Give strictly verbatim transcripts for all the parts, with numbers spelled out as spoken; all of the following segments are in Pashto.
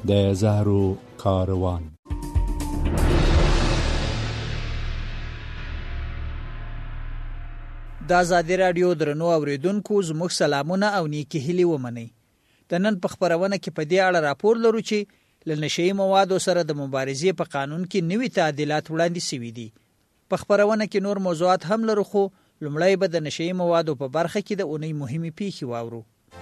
د زهرو کاروان. د ازادي راډیو درنو اوریدونکو زموږ سلامونه او نیکی هیلې ومنئ. د نن په خبرونه کې په دې اړه راپور لرو چې له نشئی موادو سره د مبارزې په قانون کې نوي تعدیلات وړاندې شوي دي. په خبرونه کې نور موضوعات هم لرو، خو لومړی به د نشئی موادو په برخه کې د اونۍ مهمې پیښې واورو.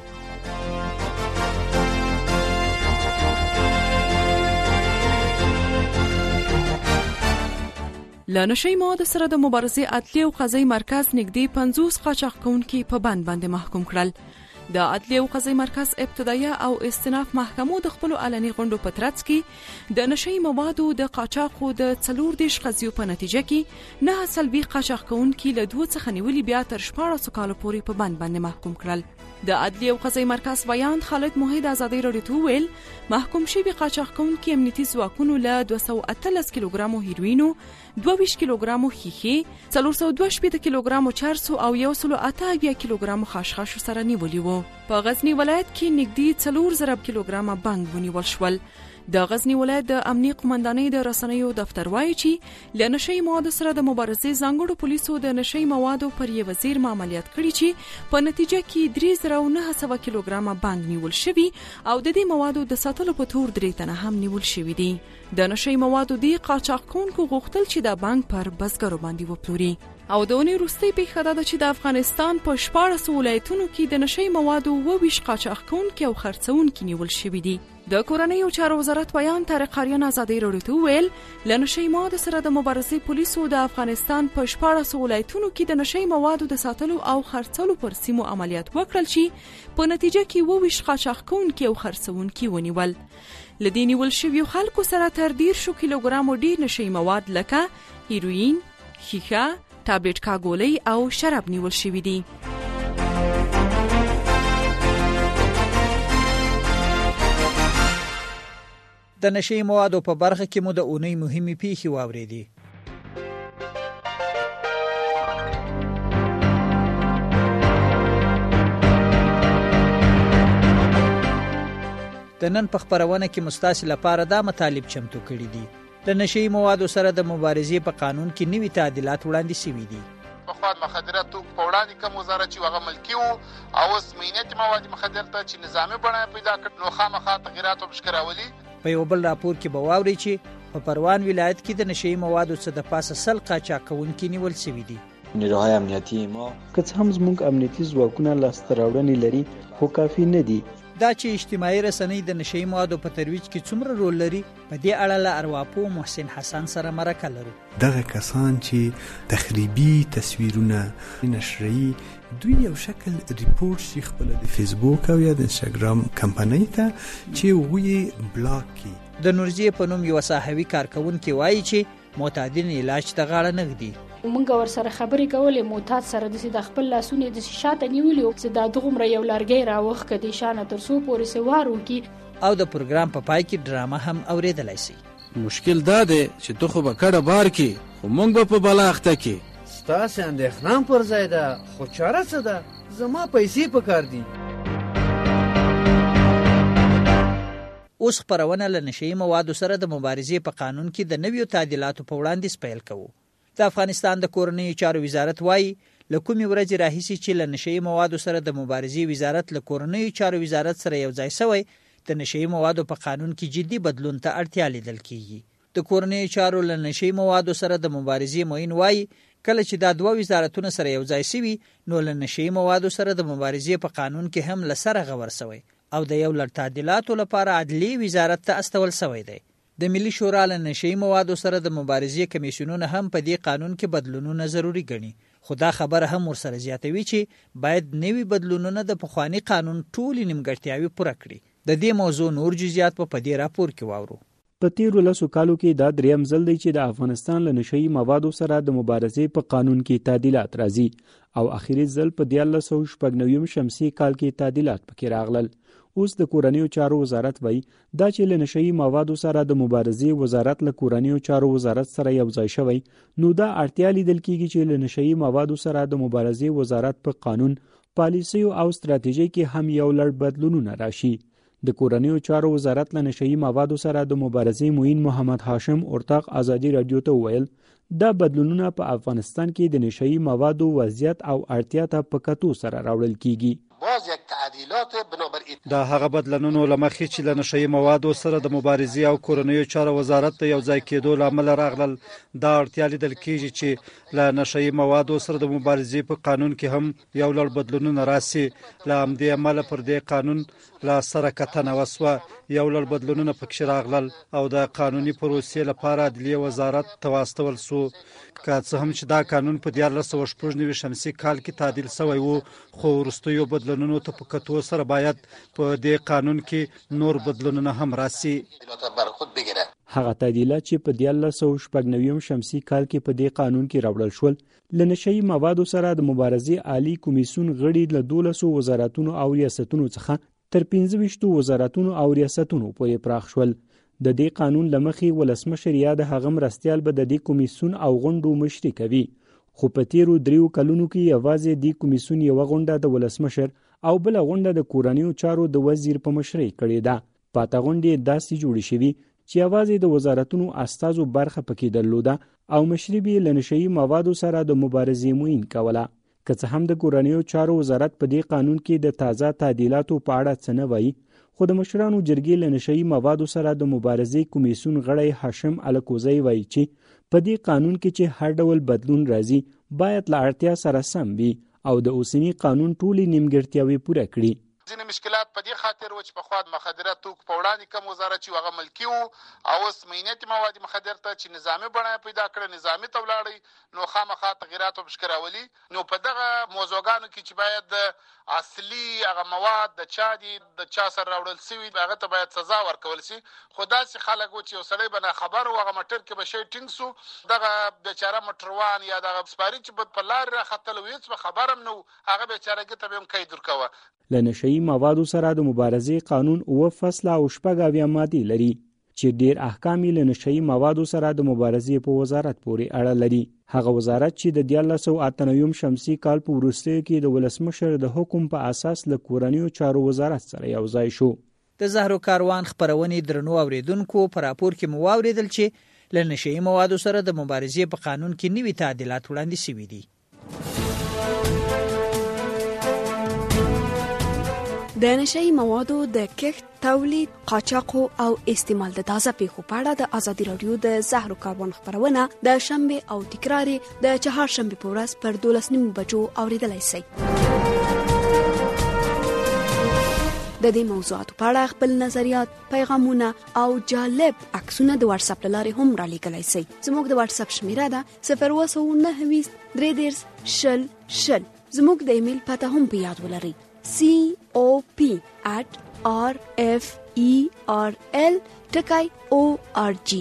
له نشئی موادو سره د مبارزې عدلیې او قضایي مرکز نږدې پنځوس قاچاق کوونکي په بند باندې محکوم کړل. د عدلیې او قضایي مرکز ابتدایه او استئناف محکمو د خپلو علني غونډو په ترڅ کې د نشئی موادو د قاچاقو د څلور دېرش قضیو په نتیجه کې نه څلوېښت قاچاق کوونکي له دوه څخه نیولي بیا تر شپاړسو کالو پورې په بند باندې محکوم کړل. د عدلیې او قضایي مرکز ویاند خالد موحد ازادي راډیو ته وویل محکوم شوي قاچاق کوونکي امنیتي ځواکونو له دوه سوه اتلس کیلوګرامو هیروینو، دوه ویشت کیلوګرامو ښیښې، څلور سوه دوه شپېته کیلوګرامو چرسو او یو سل اته اویا کیلوګرامو خاشخاشو سره نیولي وو. په غزنی ولایت کې نږدې څلور زره کیلوګرامه بنګ ونیول شول. د غزنی ولایت د امنیي قومندانۍ د رسنیو دفتر وایي چې له نشئی موادو سره د مبارزې ځانګړو پولیسو د نشئی موادو پر یو وزیر عملیات کړي چې په نتیجه کې درې زره او نهه سوه کیلوګرامه بنګ نیول شوي او د دې موادو د ساتلو په تور درې تنه هم نیول شوي دي. د نشئی موادو دی قاچاق کوونکو غوښتل چې دا بنګ پر بزګرو باندې وپلوري. او د اونۍ وروستۍ پیښه دا ده چې د افغانستان په شپاړسو ولایتونو کې د نشئی موادو اووه ویشت قاچاق کوونکي او خرڅوونکي نیول شوي دي. د کورنیو چارو وزارت ویان طارق آریان ازادي راډیو ته وویل له نشئی موادو سره د مبارزې پولیسو د افغانستان په شپاړسو ولایتونو کې د نشئی موادو د ساتلو او خرڅولو پر سیمو عملیات وکړل چې په نتیجه کې اووه ویشت قاچاق کوونکي او خرڅوونکي ونیول. له دې نیول شویو خلکو سره تر دېرشو کیلوګرامو ډېر نشئی مواد لکه هیروین، ښیښه، ټابلیټ کاګولۍ او شراب نیول شوي دي. د نشئی موادو په برخه کې مو د اونۍ مهمې پیښې واورېدې. د نن په خبرونه کې مستاسي لپاره دا مطالب چمتو کړي دي. د نشئی موادو سره د مبارزې په قانون کې نوي تعدیلات وړاندې شوي دي. پخوا مخدره توکو په وړاندې کوم وزارت چې هغه ملکي وو او اوس مینیت مواد مخدر ته چې نظامي بڼه پیدا کړ، نو خامخا تغییرات وبشکر راولي. په یو بل راپور کې به واورئ چې په پروان ولایت کې د نشئی موادو څخه د پاسه سل قاچاق کوونکي نیول شوي دي. نیروهای امنیتی ما که څه هم زموږ امنیتي ځواکونه لاسته راوړنې لري خو کافي نه دي. دا چې اجتماعي رسنۍ د نشئی موادو په ترویج کې څومره رول لري، په دې اړه له ارواپوه محسن حسن سره مرکه لرو. دغه کسان چې تخریبي تصویرونه نشري دوی یو شکل ریپورت شي خپل د فیسبوک او یا د انستګرام کمپنۍ ته چې وګړي بلاک کی. د نورزیه په نوم یو صحوي کارکونکو وایي چې معتادین علاج ته غاړه نږدي. ومنګ ور سره خبرې کولې معتاد سره د خپل لاسونه د شاته نیولې او چې دا دغمره یو لارګي راوخ کدي شانه تر سو پورې سوارو کی. او د پروګرام په پای کې ډرامه هم اوریدلای شي. مشکل دا دی چې ته خو به کډه بار کی خو مونږ به په بلاخته کی. ستاسو اندېښنه پر ځای ده، خو چاره څه ده؟ زما پیسې پکار دي. اوس خبرونه له نشئی موادو سره د مبارزې په قانون کې د نویو تعدیلاتو په وړاندې پیل کوو. د افغانستان د کورنیو چارو وزارت وایي له کومې ورځې راهیسې چې له نشئی موادو سره د مبارزې وزارت له کورنیو چارو وزارت سره یو ځای شوی، د نشئی موادو په قانون کې جدي بدلون ته اړتیا لیدل کیږي. د کورنیو چارو له نشئی موادو سره د مبارزې معین وایي کله چې دا دوه وزارتونه سره یو ځای شوي، نو له نشئی موادو سره د مبارزې په قانون کې هم له سره غور شوی او د یو لړ تعدیلاتو لپاره عدلیې وزارت ته استول شوی دی. د ملي شورا له نشئی موادو سره د مبارزې کمیسیونونه هم په دې قانون کې بدلونونه ضروری ګڼي، خو دا خبره هم ورسره زیاتوي چې باید نوي بدلونونه د پخواني قانون ټولې نیمګړتیاوې پوره کړي. د دې موضوع نور جزئیات په دې راپور کې واورو. په تیرو لسو کالو کې دا دریم ځل دی چې د افغانستان له نشئی موادو سره د مبارزې په قانون کې تعدیلات راځي او اخیری ځل په دیارلس سوه شپږ نوي شمسي کال کې تعدیلات پکې راغلل. اوس د کورنیو چارو وزارت وایي دا چې له نشئی موادو سره د مبارزې وزارت له کورنیو چارو وزارت سره یو ځای شوی، نو دا اړتیا لیدل کیږي چې له نشئی موادو سره د مبارزې وزارت په قانون، پالیسیو او ستراتیژي کې هم یو لړ بدلونونه راشي. د کورنیو چارو وزارت له نشهیي موادو سره د مبارزې معین محمد هاشم اورتاق ازادي رادیو ته وویل دا بدلونونه په افغانستان کې د نشهیي موادو وضعیت او اړتیا ته په کتو سره راوړل کیږي. دا هغه بدلونونو لمخې چې له نشهیي موادو سره د مبارزې او کورنیو چارو وزارت ته یو ځای کېدو لامل راغلل. دا اړتیا لیدل کیږي چې له نشهیي موادو سره د مبارزې په قانون کې هم یو لړ بدلونونه راسي. له همدې امله پر دې قانون له سره کتنه وسوه، یو لړ بدلونونه پکې راغلل او د قانوني پروسې لپاره عدلیې وزارت ته واستول سو. که څه هم چې دا قانون په دیارلس سوه شپږ نوي شمسي کال کې تعدیل شوی و، خو وروستیو بدلونونو ته په کتو سره باید په دې قانون کې نور بدلونونه هم راسي. هغه تعدیلات چې په دیارلس سوه شپږ نوي شمسي کال کې په دې قانون کې راوړل شول له نشهیي موادو سره د مبارزې عالی کمیسیون غړي له دولسو وزارتونو او ریاستونو څخه تر پنځه ویشتو وزارتونو او ریاستونو پورې پراخ شول. د دې قانون لمخې ولسمشر یا د هغه مرستیال به د دې کمیسیون او غونډو مشري کوي، خو په تیرو دریو کلونو کې یوازې د کمیسیون یو غونډه د ولسمشر او بل غونډه د کورنیو چارو د وزیر په مشرۍ کړې ده. پاته غونډې داسې جوړې شوي چې یوازې د وزارتونو استازو برخه پکې درلوده او مشري به له نشهیي موادو سره د مبارزې معین کوله. که څه هم د کورنیو چارو وزارت په دې قانون کې د تازه تعدیلاتو په اړه څه نه وایي، خو د مشرانو جرګې له نشهیي موادو سره د مبارزې کمیسیون غړی هاشم الکوزی وایي چې په دې قانون کې چې هر ډول بدلون راځي باید له اړتیا سره سم وي او د اوسني قانون ټولې نیمګړتیاوې پوره کړي. ځینې مشکلات په دې خاطر و چې پخوا د مخدره توکو په وړاندې کوم وزارت چې هغه ملکي و او اوس معینتي مواد مخدر ته چې نظامي بڼه پیدا کړه، نظامي ته ولاړی، نو خامخا تغیرات وبشکې راولي. نو په دغه موضوعګانو کې چې باید د اصلي هغه مواد د چا دي د چا سره راوړل سوي هغه ته باید سزا ورکول شي. خو داسې خلک و چې یو سړی به ناخبر و هغه موټر کې به شی ټینګ سو، دغه بیچاره موټروان یا دغه سپاري چې په لارې راختل و هېڅ به خبر هم نه و، هغه بیچارهګي ته به هم قید ورکوه. له نشهیي موادو سره د مبارزې قانون اوه فصله او شپږ اویا مادې لري چې ډیر احکام له نشهیي موادو سره د مبارزې په وزارت پورې اړه لري. هغه وزارت چې د دیارلس سوه اته نوي شمسي کال په وروستیو کې د ولسمشر د حکم په اساس له کورنیو چارو وزارت سره یو ځای شو. د زهرو کاروان خبرونې درنو اوریدونکو په راپور کې مو واوریدل چې له نشهیي موادو سره د مبارزې په قانون کې نوي تعدیلات وړاندې شوي دي. د نشهیي موادو د کښت، تولید، قاچاق او استعمال د تازه پیښو په اړه د ازادي رادیو د زهرو کاروان خبرونه د شنبه او تکرار د چهارشنبه په ورځ پر دولس نیمو بجو اوریدلای شئ. د دې موضوعاتو په اړه خپل نظریات، پیغامونه او جالب عکسونه د واتس اپ لارې هم را لیږلی شئ. زموږ د واتس اپ شمیره ده صفر اووه سوه نهه ویشت درې دېرش شل شل. زموږ د ایمیل پته هم په یاد ولرئ c o p at r f e r l ټکی o r g.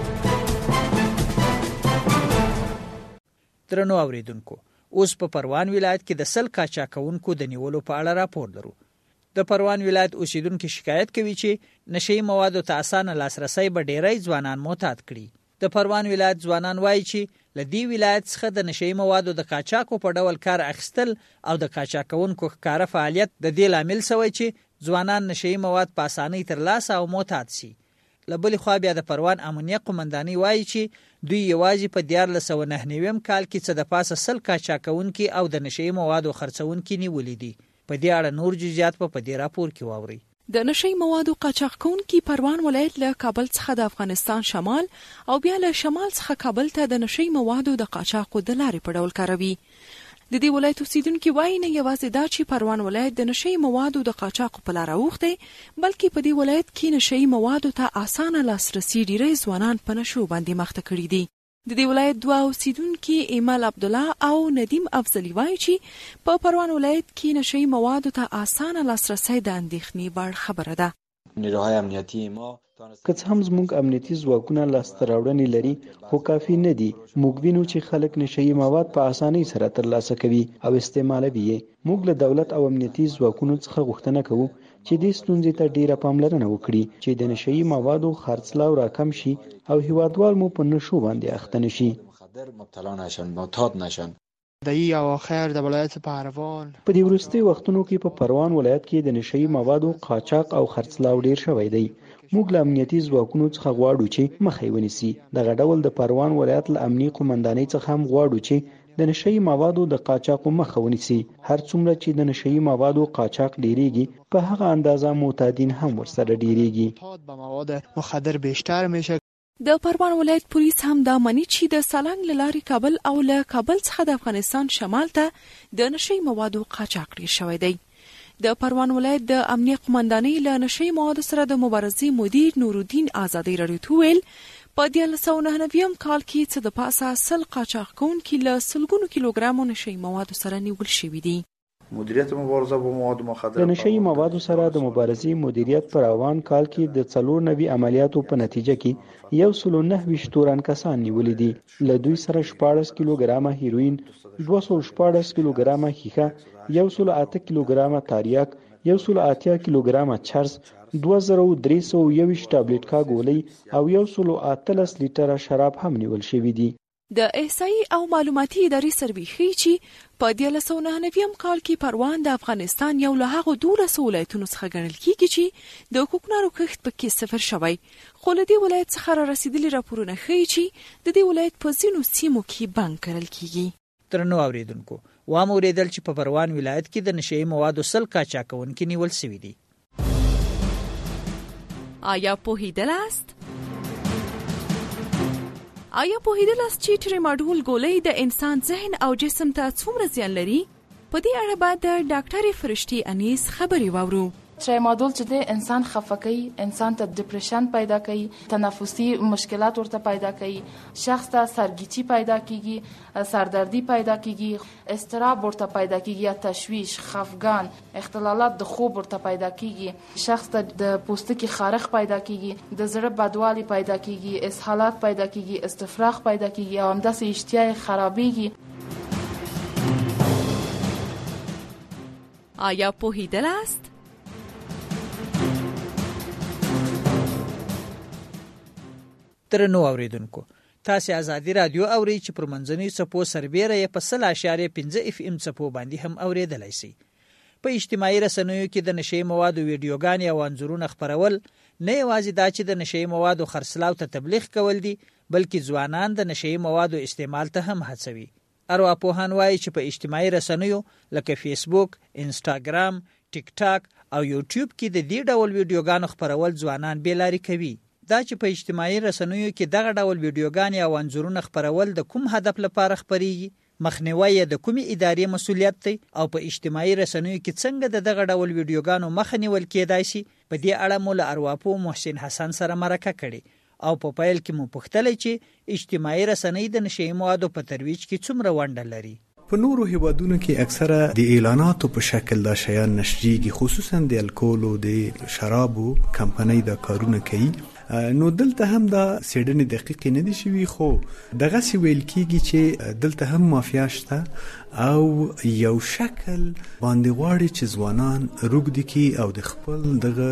درنو اوریدونکو، اوس په پروان ولایت کې د سل قاچاقونکو د نیولو په اړه راپور لرو. د پروان ولایت اوسیدونکو شکایت کوي چې نشهیي موادو ته اسانه لاسرسی به ډیری ځوانان معتاد کړي. د پروان ولایت ځوانان وایي چې له دې ولایت څخه د نشهیي موادو د قاچاقو په ډول کار اخیستل او د قاچاقونکو ښکاره فعالیت د دې لامل شوی چې ځوانان نشهیي مواد په اسانۍ ترلاسه او معتاد شي. له بلې خوا بیا د پروان امنیه قومندانۍ وایي چې دوی یوازې په دیارلس سوه نهه نوي کال کې څه د پاسه سل قاچاقونکي او د نشهیي موادو خرڅونکي نیولي دي. په دې اړه نور جزئیات په دې راپور کې واورئ. د نشهیي موادو قاچاق کوونکي پروان ولایت له کابل څخه د افغانستان شمال او بیا له شمال څخه کابل ته د نشهیي موادو د قاچاقو د لارې په ډول کاروي. د دې ولایت اوسیدونکي وایي نه یوازې دا چې پروان ولایت د نشهیي موادو د قاچاقو په لاره اوښتی، بلکې په دې ولایت کې نشهیي موادو ته اسانه لاسرسي ډیری ځوانان په نشو باندې مخته کړي دي. د دې ولایت دوه اوسیدونکي ایمل عبدالله او ندیم افضلي وایي چې په پروان ولایت کې نشهیي موادو ته اسانه لاسرسی د اندېښنې وړ خبره ده. نیروهای امنیتي ما که څه هم زموږ امنیتي ځواکونه لاسته راوړنې لري خو کافي نه دي. موږ وینو چې خلک نشهیي مواد په اسانۍ سره ترلاسه کوي او استعمالوي یې. موږ له دولت او امنیتي ځواکونو څخه غوښتنه کوو چې دې ستونزې ته ډیره پاملرنه وکړي چې د نشهیي موادو خرڅلاو راکم شي او هیوادوال مو په نشو باندې اخته نشي. مخدر مبتلا نشن، معتاد نشن. د یو اخر د ولایت پهلوان په دې وروستي وختونو کې په پروان ولایت کې د نشئی موادو قاچاق او خرڅلاو ډیر شوی دی. موږ له امنیتي ځواکونو څخه غواړو چې مخه یې ونیسي. دغه ډول د پروان ولایت له امنیي قومندانۍ څخه هم غواړو چې د نشئی موادو د قاچاق مخه ونیسي. هر څومره چې د نشئی موادو قاچاق ډیریږي په هغه اندازه معتادین هم ورسره ډیریږي. به مواد مخدر بیشتر میشه. د پروان ولایت پولیس هم دا مني چې د سالنګ له لارې کابل او له کابل څخه د افغانستان شمال ته د نشئی موادو قاچاق ډیر شوی دی. د پروان ولایت د امنیه قومندانۍ له نشئی موادو سره د مبارزې مدیر نورالدین آزادۍ راډیو ته ویل په دیارلس سوه نهه نوي کال کې څه د پاسه سل قاچاق کوونکي له سلګونو کیلوګرامو نشئی موادو سره نیول شوي دي. مدیریت مبارزه با مواد مخدر د نشئی موادو سره د مبارزې مدیریت پر روان کال کې د څلور نوي عملیاتو په نتیجه کې یو سل او نهه ویشت تورن کسان نیولي دي. له دوی سره شپاړس کیلوګرامه هیروین، دوه سوه شپاړس کیلوګرامه ښیښه، یو سل اته کیلوګرامه تاریاک، یو سل اتیا کیلوګرامه چرس، دوه زره درې سوه یوویشت ټابلیټکا ګولۍ او یو سل اتلس لیټره شراب هم نیول شوي دي. د احصایي او معلوماتي ادارې سروې ښیي چې په دیارلس سوه نهه نوي کال کې پروان د افغانستان یو له هغو دولسو ولایتونو څخه ګڼل کیږي چې د کوکنارو کښت پکې صفر شوی. خو له دې ولایت څخه را رسیدلي راپورونه ښیي چې د دې ولایت په ځینو سیمو کې بنګ کرل کیږي. درنو اوریدونکو، وام اوریدل چې په پروان ولایت کې د نشئی موادو سل قاچاقونکي نیول شوي دي. آیا پوهیدلاست؟ آیا پوهیدلاست چې ټریماډول ګولۍ د انسان ذهن او جسم ته څومره زیان لري؟ په دې اړه باید د ډاکټرې فرشتي انیس خبرې واورو. ټریماډول چې د انسان خفه کوي، انسان ته ډیپریشن پیدا کوي، تنفسي مشکلات ورته پیدا کوي، شخص ته سرګیچي پیدا کیږي، سردردي پیدا کیږي، اضطراب ورته پیدا کیږي، یا تشویش، خفګان، اختلالات د خوب ورته پیدا کیږي، شخص ته د پوستکي خارښ پیدا کیږي، د زړه بدوالي پیدا کیږي، اسهالات پیدا کیږي، استفراغ پیدا کیږي او همداسې اشتها خرابېږي. آیا پوهیدلاست؟ درنو اوریدونکو، تاسو ازادي رادیو اورئ چې پر منځنۍ څپو سربیره یې په سل اشاریه پنځه اف ام څپو باندې هم اوریدلای شئ. په اجتماعي رسنیو کې د نشئی موادو ویډیوګانې او انځورونه خپرول نه یوازې دا چې د نشئی موادو خرڅلاو ته تبلیغ کول دي، بلکې ځوانان د نشئی موادو استعمال ته هم هڅوي. ارواپوهان وایي چې په اجتماعي رسنیو لکه فیسبوک، انسټاګرام، ټیک ټاک او یوټیوب کې د دې ډول ویډیوګانو خپرول ځوانان بې لارې کوي. دا چې په اجتماعي رسنیو کې دغه ډول ویډیوګانې او انځورونه خپرول د کوم هدف لپاره خپریږي، مخنیوی یې د کومې ادارې مسؤلیت دی، او په اجتماعي رسنیو کې څنګه د دغه ډول ویډیوګانو مخه نیول کېدای شي، په دې اړه مو له ارواپوه محسن حسن سره مرکه کړې او په پیل کې مو پوښتلی چې اجتماعي رسنۍ د نشئی موادو په ترویج کې څومره ونډه لري. په نورو هیوادونو کې اکثره د اعلاناتو په شکل دا شیان نشریږي، خصوصا د الکول او د شرابو کمپنۍ دا کارونه کوي. نو دلته هم دا سیډنې دقیقې نه دي شوي، خو دغه سی ویل کیږي چې دلته هم مافیا شته او یو شکل باندې غواړي چې ځوانان روږدي کی او د خپل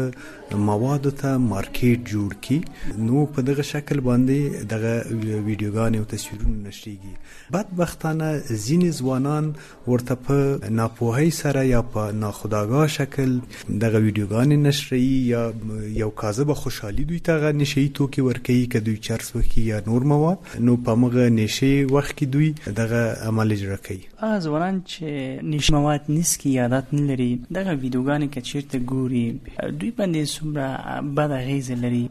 دغه موادو ته مارکیټ جوړ کی. نو په دغه شکل باندې دغه ویډیوګانې او تصویرونه نشریږي. بدبختانه ځینې ځوانان ورته په ناپوهۍ سره یا په ناخودآگاه شکل دغه ویډیوګانې نشري، یا یو کاذبه خوشحالي دوی ته هغه نشئی توکي ورکوي که دوی چرس وکړي یا نور مواد. نو په هغه نشي وخت کې دوی دغه عمل اجرا کوي. ځوانان چې نشي مواد نسکي عادت نه لري، دغه ویډیوګانې که چیرته ګوري دوی باندې څومره بد اغیزه لري.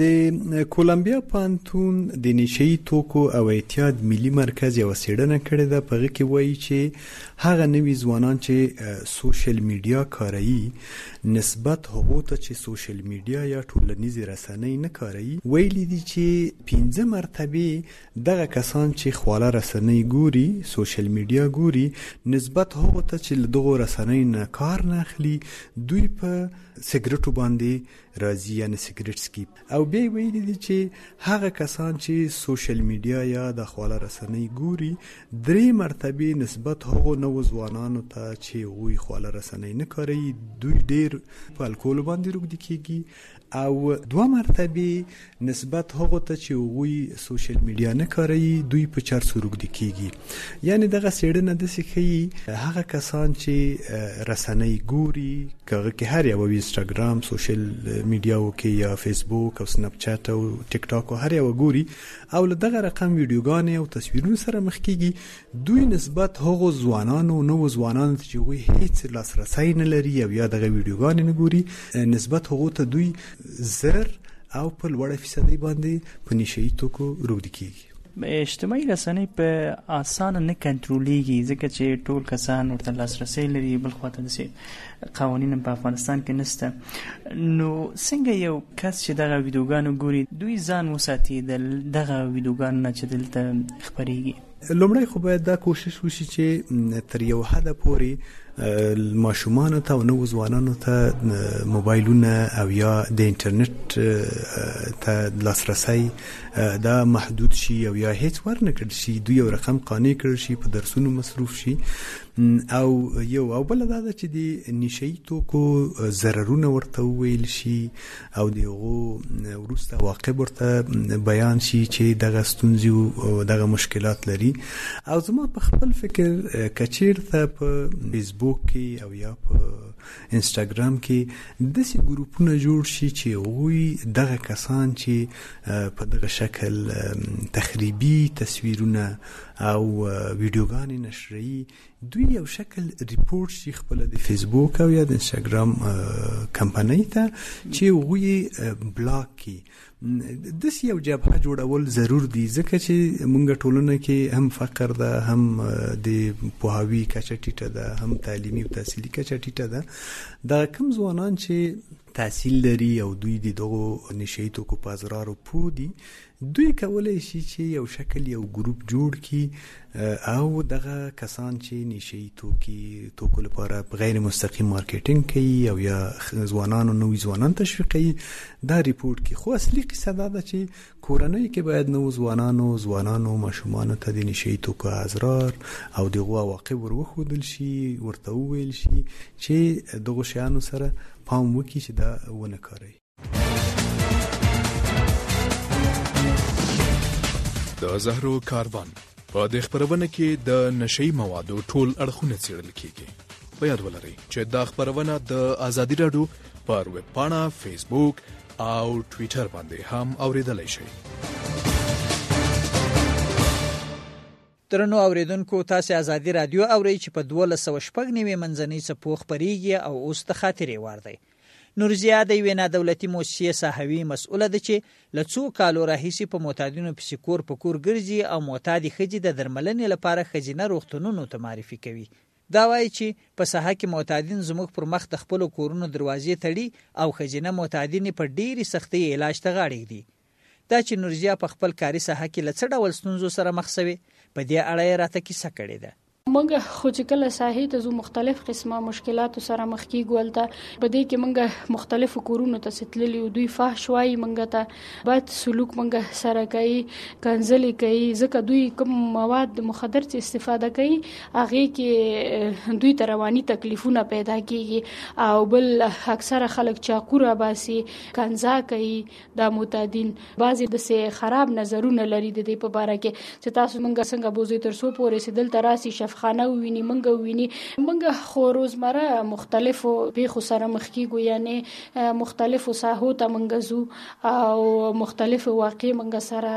د کولمبیا پوهنتون د نشئی توکو او اعتیاد ملي مرکز یو څېړنه کړې ده. په هغه کې وایي چې هغه نوي ځوانان چې سوشل میډیا کاروي نسبت هغو ته چې سوشل میډیا یا ټولنیزې رسنۍ نه کاروي، ویلي دي چې پنځه مرتبې دغه کسان چې خواله رسنۍ ګوري، سوشل میډیا ګوري، نسبت هغو ته چې له دغو رسنۍ نه کار نه اخلي، دوی په سګرټو باندې راځي، یعنی سګرټ سکیپ. او بیا ویلي دي چې هغه کسان چې سوشل میډیا یا د خواله رسنۍ ګوري، درې مرتبې نسبت هغو نوو ځوانانو ته چې هغوی خواله رسنۍ نه کاروي، دوی ډیر په الکول باندې روږدي کیږي او دوه مرتبه نسبت هغه ته چې وی سوشل میډیا نه کاروي دوی په چر سروګ د کیږي. یعنی دغه سیړنه د سخی هغه کسان چې رسنۍ ګوري کغه کې هر یو انستګرام سوشل میډیا او کې یا فیسبوک او سنپ چات او ټیک ټاک او هر یو ګوري او دغه رقم ویډیوګانې او تصویرونه سره مخ کیږي دوی نسبت هغه ځوانانو نو ځوانانو چې وی هیڅ لاسرسي نه لري او یا دغه ویډیوګانې نه ګوري نسبت هغه ته دوی زر او په لوړه فیصدي باندې په نشئی توکو روږدي کیږي. اجتماعي رسنۍ په اسانه نه کنټرولېږي ځکه چې ټول کسان ورته لاسرسي لري، بل خواته داسې قوانین په افغانستان کې نشته. نو څنګه یو کس چې دغه ویډیوګانو ګوري دوی ځان وساتي د دغه ویډیوګانو نه چې دلته خپرېږي؟ لومړی خو باید دا کوشش وشي چې تر یو حده پورې ماشومانو ته او نو ځوانانو ته موبایلونه او یا د انټرنیټ ته لاسرسي دا محدود شي او یا هیڅ ورنه کړل شي، دوی یو رقم قانع کړل شي، په درسونو مصروف شي او یو او بل دا چې د نشئی توکو ضررونه ورته ویل شي او دغه ورسته واقع ورته بیان شي چې دغه ستونزې او دغه مشکلات لري. او زما په خپل فکر کچیر ته په فیسبوک کې او یا په انستګرام کې داسې ګروپونه جوړ شي چې وی دغه کسان چې په دغه شکل تخریبي تصویرونه او ویډیوګانې نشري دوی یو شکل ریپورت شي خپل د فیسبوک او یا د انستګرام کمپنۍ ته چې وی بلاک کی د سی یو جبهه جوړول ضرور دي ځکه چې مونږ ټولنه کې هم فقر ده، هم د پوهاوی کچه ټیټه ده، هم تعلیمي او تحصیلي کچه ټیټه ده. دا کوم ځوانان چې تحصیل لري او دوی د دغه نشئی توکو په اضرارو پوه دي دوی کولای شي چې یو شکل یو ګروپ جوړ کی او دغه کسان چې نشئی توکي توکو لپاره غیر مستقیم مارکیټینګ کوي او یا ځوانانو نوې ځوانان تشویق کوي دا ریپورت کی. خو اصلي قصه دا ده چې کورنۍ کې باید نو ځوانانو ځوانانو ماشومان ته د نشئی توکو اضرار او دغه واقع ورخودل شي، ورته ویل شي چې دغه شیانو سره پام وکړي چې دا ونه کوي. د زهرو کاروان په د خبرونه کې د نشئی موادو ټول اړخونه څیړل کیږي. په یاد ولرئ چې دا خبرونه د ازادي راډیو پر ویب پاڼه، فیسبوک او ټوئیټر باندې هم اوریدلای شئ. درنو اوریدونکو تاسو ازادي راډیو اورئ چې په دولس سوه شپږ نوي منځنۍ څپو خبرېږي او اوس د خاطرې وار دی. نورزیا د یوې نادولتي موسسې صحوي مسؤله ده چې له څو کالو راهیسې په معتادینو پسې کور په کور ګرځي او معتادې ښځې د درملنې لپاره ښځینه روغتونونو ته معرفي کوي. دا وایي چې په ساحه کې معتادین زموږ پر مخ د خپلو کورونو دروازې تړي او ښځینه معتادینې په ډېرې سختۍ علاج ته غاړه ږدي. دا چې نورزیا په خپل کاري ساحه کې له څه ډول ستونزو سره مخ شوې په دې اړه یې راته کیسه کړې ده. منګه خو چې کله ساحې ته زو مختلف قسمه مشکلات سره مخ کیږو ولته په دې کې منګه مختلف کورونو ته ستللی او دوی فحش وایي منګه ته بد سلوک منګه سره کوي، کنځلې کوي، ځکه دوی کوم مواد مخدر څخه استفاده کوي هغه کې دوی ته رواني تکلیفونه پیدا کیږي او بل اکثره خلک چاقوره باسي، کنځا کوي. د معتادین بعضی د سه خراب نظرونه لري د دې په اړه کې چې تاسو منګه څنګه بوزي تر سو پورې سدل تراسي خانه ویني منګه ویني منګه خو روزمره مختلفو پیښو سره مخ کیږو، یعنی مختلفو ساحو ته منګه زو او مختلفو واقع منګه سره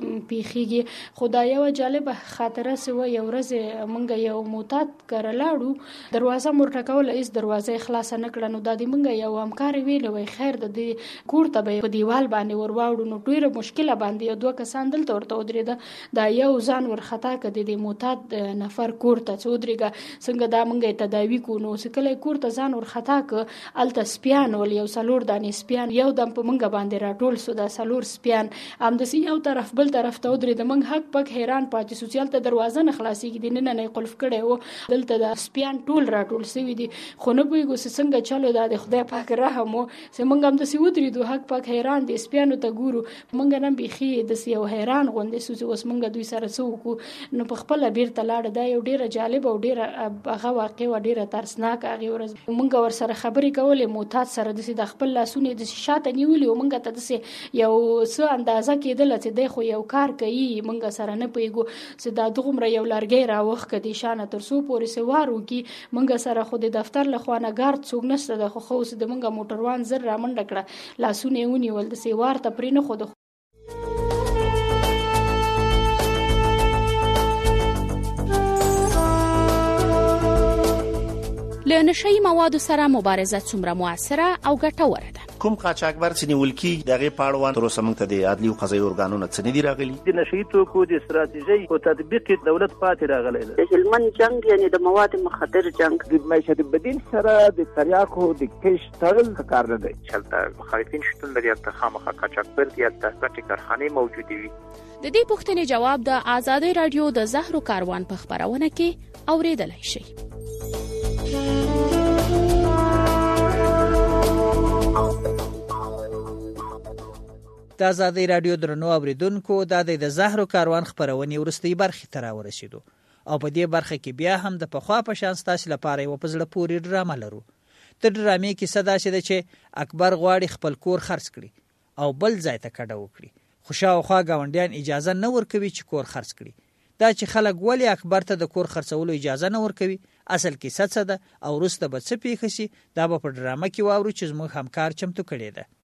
پیښیږي. خدای یو جالب خاطره سو یو ورځ منګه یو معتاد کرلاړو دروازه مرټکول ایس دروازه خلاص نه کړه نو د دې منګه یو همکار ویل وای خیر د دې کور ته په دیوال باندې ورواړو نو ډیره مشکله باندې دوه کسان دلته ورته ودرېده دا یو ځان ورخطا کړي د معتاد نفر کور ته چودريګه څنګه دا منګه تداوی کو نو سکله کور ته ځان ور خطا ک الته سپیان ول یو سلور دانې سپیان یو دم په منګه باندې راټول سو دا سلور سپیان ام د سی یو طرف بل طرف ته ودرې د منګ حق پک حیران پاتې سوسیال ته دروازه نه خلاصيږي د نه نه قلف کړي وو دلته د سپیان ټول راټول سوي دي خو نه بویګو څنګه چلو دا د خدای پاک رحم او سمنګ ام د سی ودرې دوه حق پک حیران دي سپیانو ته ګورو منګه نن بيخي د سی یو حیران غوندې سوسي اوس منګه دوی سره څوک نو په خپل بیرته لاړ دا یو ډیر ډیره جالب او ډیره هغه واقع و ډیره ترسناک هغه ورځ مونږ ور سره خبرې کولې موتات سره د خپل لاسونه د شاته نیولې او مونږ ته د یو څه اندازه کېدل چې د خو یو کار کوي مونږ سره نه پیګو چې دا دغمره یو لارګي راوخ کدي شانه تر سو پورې سوارو کی مونږ سره خو د دفتر لخوانه ګارد څوک نشته د خو خو د مونږ موټروان زر را منډه کړه لاسونه ونیول د سوار ته پرې نه خو د له نشئی موادو سره مبارزه څومره موثره او ګټوره ده. کوم قاچاقبر چې نیول کیږي دغه پاړوان تر اوسه موږ ته د عدلي او قضایي ارګانونو څه نه دي راغلي. د نشئی توکو د استراتیژي او تطبیق دولت پاتې راغلی دی. د هلمند جنگ یعنی د مواد مخدر جنگ د معیشت بدیل سره د تریاکو د کش تړل کار نه دی. چلته مخالفین شتون لري چې خامخا قاچاقبر دي د ګټې کارخانې موجودې وي. د دې پوښتنې جواب د آزادۍ رادیو د زهرو کاروان په خبرونه کې اوریدلای شئ. د آزادۍ رادیو درنو اوریدونکو د د زهرو کاروان خبرونه ورستۍ برخه تر ورسېدو او په دې برخه کې بیا هم د پخوا په شان ستاسو لپاره یو پزړه پوری ډرامه لرو. د ډرامې کې صدا شته چې اکبر غواړي خپل کور خرڅ کړي او بل ځای ته کډه وکړي. خوشاوخوا گاونډیان اجازه نه ورکوي چې کور خرڅ کړي. دا چې خلک ولی اکبر ته د کور خرڅولو اجازه نه ورکوي اصل کې څه ده او وروسته به څه پیښ شي دا به په ډرامه کې واورو چې زموږ همکار چمتو کړی ده.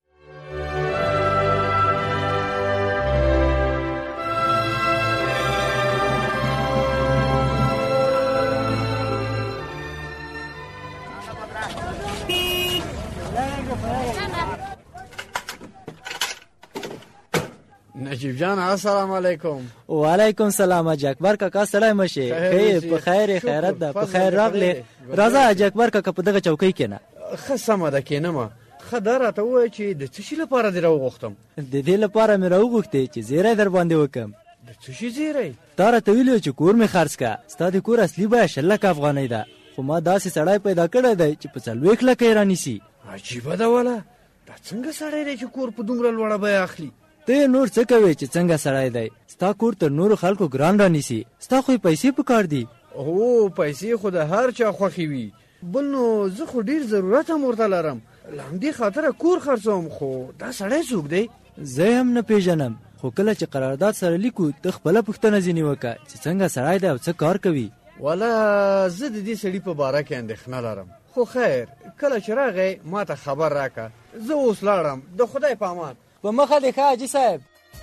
نجیب جان السلام علیکم. وعلیکم سلام. حاج اکبر کاکا سلام مشه. خیر په خیر خیرت ده. په خیر راغلی. راځه حاج اکبر کاکا په دغه چوکۍ کېنه. خصمه ده کېنه ما خدای ته وای چې د څه شي لپاره دی راوغختم. د دې لپاره مې راوغختې چې زیری در باندې وکم. د څه شي زیری؟ تا راته ویلو چې کور مې خرڅ کا. ستا د کور اصلي بیه شل لکه افغانۍ ده خو ما داسې سړی پیدا کړی دی چې په څلوېښت لکه یې رانیسي. عجیبه ده وله دا څنګه سړی دی چې کور په دومره لوړه بیه اخلي؟ ته نور څه کوي چې څنګه سړی دی؟ ستا کور تر نورو خلکو ګران رانیسي. ستا خو پیسې په کار دي. او پیسې خو د هر چا خوښې وي بل نو زه خو ډېر ضرورت هم ورته لرم له همدې خاطره کور خرڅوم. خو دا سړی څوک دی؟ زه هم نه پیژنم خو کله چې قرارداد سره لیکو ته خپله پوښتنه ځینې وکړه چې څنګه سړی دی او څه کار کوي. والا زه د دې سړي په باره کې اندېښنه لرم خو خیر کله چې راغی ما ته خبر راکړه. زه اوس لاړم. د خدای په امان. په مخه دې ښه حاجي صاحب.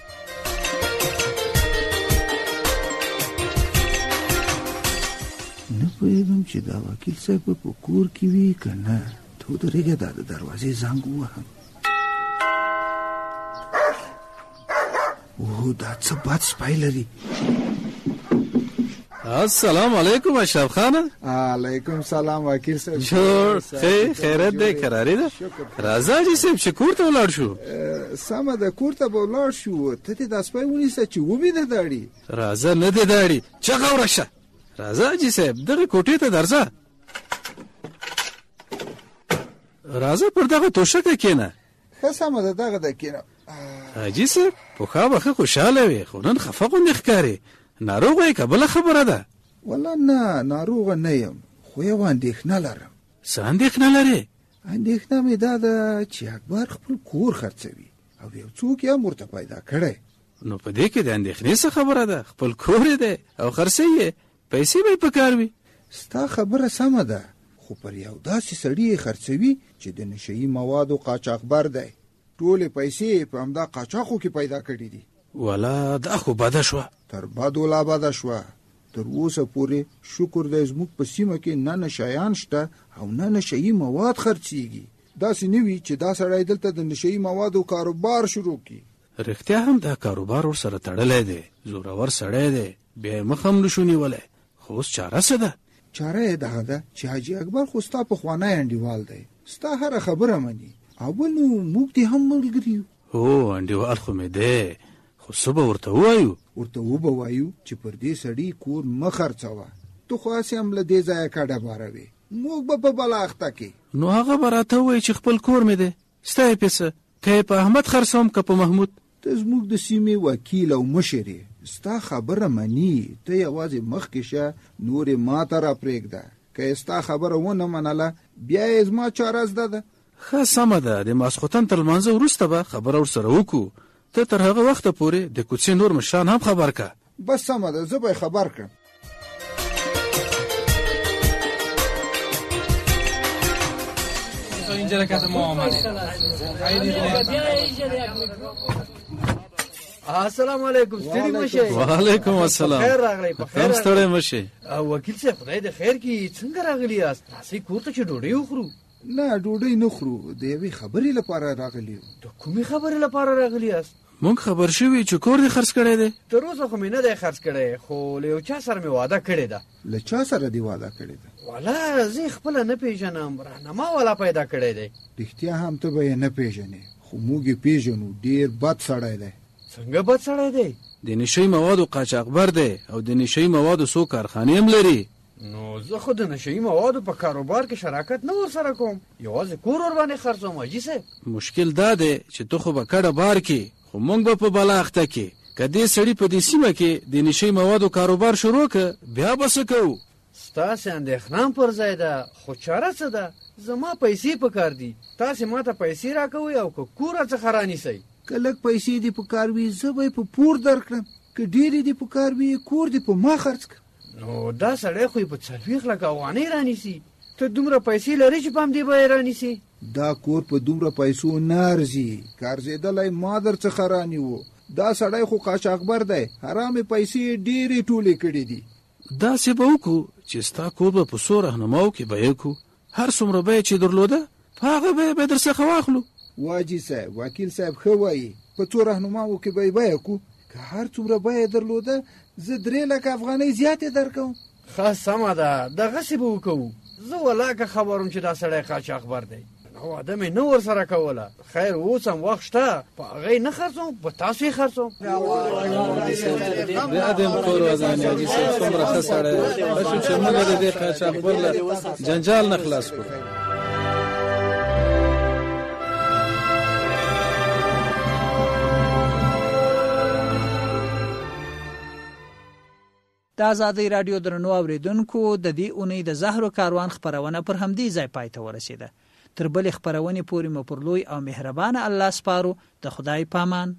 نه پوهېږم چې دا وکیل صاحب په کور کې وي که نه. ته ودرېږه دا د دروازې زنګ ووهم. اوه دا څه بد سپی لري. السلام علیکم اشرف خانه. علیکم سلام وکیل صاحب. جوړ خیر خیرت دی قراری ده. راځه چې صاحب چې کور ته ولاړ شو. سمه ده کور ته به ولاړ شو. ته دې دا سپی ونیسه چې وبې د داړي. راځه نه دې داړي چغه ورشه. راځه چې صاحب دغه کوټې ته درځه. راځه پر دغه توشکه کېنه. ښه سمه ده دغه ده کېنه. حاجي صاحب پخوا به ښه خوشحاله وې خو نن خفه غوندې ښکارې. ناروغه یې که بله خبره ده؟ والله نه ناروغه نه یم خو یو اندېښنه لرم. څه اندېښنه لرې؟ اندېښنه مې دا ده چې اکبر خپل کور خرڅوي او یو څوک یې هم ورته پیدا کړی. نو په دې کې د اندېښنې څه خبره ده؟ خپل کور یې دی او خرڅوي یې پیسې به یې په کار وي. ستا خبره سمه ده خو پر یو داسې سړي یې خرڅوي چې د نشهیي موادو قاچاقبر دی. ټولې پیسې په همدا قاچاقو کې پیدا کړي دي. والا دا خو بده شوه. تر بدو لا بده شوه. تر اوسه پورې شکر دی زموږ په سیمه کې نه نشیان شته او نه نشهیي مواد خرڅېږي. داسې نه وي چې دا سړی دلته د نشهیي موادو کاروبار شروع کړي. رښتیا هم دا کاروبار ورسره تړلی دی. زورور سړی دی بیا یې مخ هم نشو نیولی. خو اوس چاره څه ده؟ چاره یې دغه ده چې حاجي اکبر خو ستا پخوانی انډیوال دی. ستا هره خبره مني او بل نو موږ دې هم ملګري یو. هو انډیوال خو مې دی خو څه به ورته ووایو؟ ورته وبه وایو چې پر دې سړي کور مه خرڅوه. ته خو هسې هم له دې ځایه کډه باروې. موږ به په بله اخته کې. نو هغه به راته ووایي چې خپل کور مې دی. ستا یې پیسه که یې په احمد خرڅوم که په محمود. ته زموږ د سیمې وکیل او مشر یې. ستا خبره مني ته یوازې مخکې شه نورې ما ته را پرېږده که ستا خبره ونه منله بیا یې زما چاره زده ده ښه سمه ده د ماسخوتن تر لمانځه وروسته به خبره ورسره وکړو ته تر هغه وخته پورې د کوڅې نور مشران هم خبر که بس سمه ده زه به یې خبر کړم السلام علیکم ستړي مشه وعلیکم السلام خیر راغلی په خیر ستړي مشه وکیل صاحب خدای د خیر کی څنګه راغلی یاست تاسو کور ته چې ډوډۍ وخورو نه ډوډۍ نه خورو د یوې خبرې لپاره راغلی د کومې خبرې لپاره راغلی یاست مونږ خبر شوي چې کور دې خرڅ کړی دی تر اوسه خو مې نه دی خرڅ کړی خو له یو چا سره مې واده کړې ده له چا سره دې واده کړې ده والا زه خپله نه پېژنم راهنما والا پیدا کړی دی رښتیا هم ته به یې نه پېژنې خو موږ یې پېژنو ډېر بد سړی دی څنګه بد سړی دی د نشهیي موادو قاچاقبر دی او د نشهیي موادو څو کارخانې هم لري نو زه خو د نشهیي موادو په کاروبار کې شراکت نه ورسره کوم یوازې کور ورباندې خرڅوم حاجي صاحب مشکل دا دی چې ته خو به کډه بار کې خو مونږ به په بلا اخته کې که دې سړي په دې سیمه کې د نشهیي موادو کاروبار شروع که بیا به څه کوو ستاسې اندېښنه پر ځای ده خو چاره څه ده زما پیسې پکار دي تاسې ما ته پیسې راکوئ او که کور څخه رانیسئ که لږ پیسې دې په کار وي زه به یې په پور درکړم که ډېرې دې په کار وي کور دې په ما خرڅ کړم نو دا سړی خو یې په څلوېښت لکه افغانۍ رانیسي ته دومره پیسې لرې چې په همدې به یې رانیسي دا کور په دومره پیسو نه ارزي کارزېدلی ما در څخه رانیو دا سړی خو قاچاقبر دی حرامې پیسې ډېرې ټولې کړې دي داسې به وکړو چې ستا کور به په څو رهنماو کې بیه کړو هر څومره بیه چې درلوده په هغه بیه به در څخه واخلو واجي صاحب وکیل صاحب ښه وایي په څو رهنماو کې به یې بیه کړو که هر څومره بیه درلوده زه درې لکه افغانۍ زیاتې درکوم ښه سمه ده دغسې به وکړو زه ولاکه خبر وم چې دا سړی قاچاقبر دی واده مې نه ورسره کوله خیر اوس هم وخت شته په هغه یې نه خرڅوم په تاسو یې خرڅوم بیا دې م کور ودانې حاجي صاحب څومره ښه سړی دی ښه شو چې موږ د دې قاچاقبر له جنجال نه خلاص کړو د آزادۍ راډیو درنو اوریدونکو د دې اونۍ د زهرو کاروان خپرونه پر همدې ځای پای ته ورسېده تر بلې خپرونې پورې مو پر لوی او مهربانه الله سپارو د خدای پامان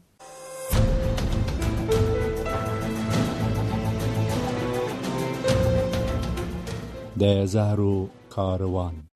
د زهرو کاروان